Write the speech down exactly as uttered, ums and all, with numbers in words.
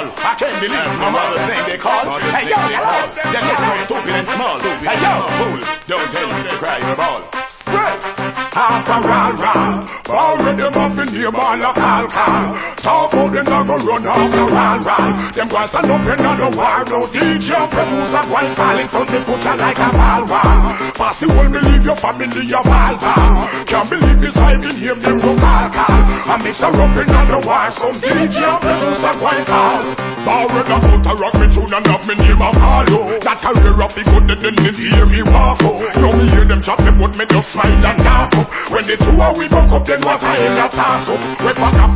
ball. I can't believe my mother thing they call. Hey yo, hello. They're just so stupid and small. Hey yo, fool, don't tell me to cry your ball. Well, after all, all, already them up in here, man, like alcohol. Talk about them that go run after all, all. Them boys stand up in the war, no D J producer, one falling from the foot like a ball wall. Pass it, won't believe your family, your ball ball. Can't believe this I can hear them go call, call. I mix a up in the war, some D J producer, one call. Already out to rock me tune and have me name a follow. That a rare of the good, then they hear me walk up. Now me hear them chat, me but me just smile and laugh up. When the two of we buck up, then what I in the toss up. We pack up